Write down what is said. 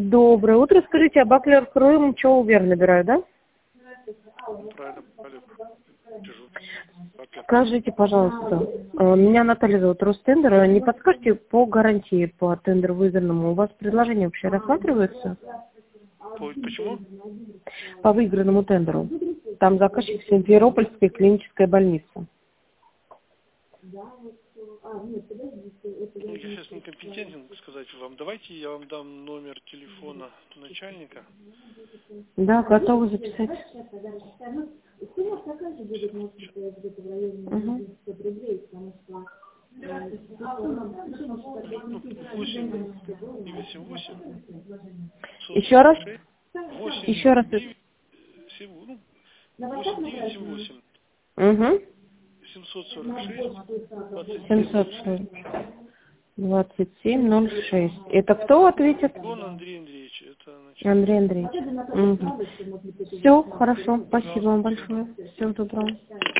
Доброе утро. Скажите, а Баклер Крым Чоувер набираю, да? Правильно, Олег. Держу. Баклер. Скажите, пожалуйста, меня Наталья зовут, Ростендер. Не подскажете по гарантии по тендеру выигранному? У вас предложение вообще рассматривается? Почему? По выигранному тендеру. Там заказчик Симферопольская клиническая больница. Ну, я сейчас некомпетентен сказать вам. Давайте я вам дам номер телефона начальника. Да, готовы записать. Угу. 8 и 88. Еще раз? 8, Еще раз. 9, 8978. Угу. 746 706. 2706. Это кто ответит? Он Андрей Андреевич. Это Андрей Андреевич. Угу. Все, хорошо. Спасибо вам большое. Всего доброго.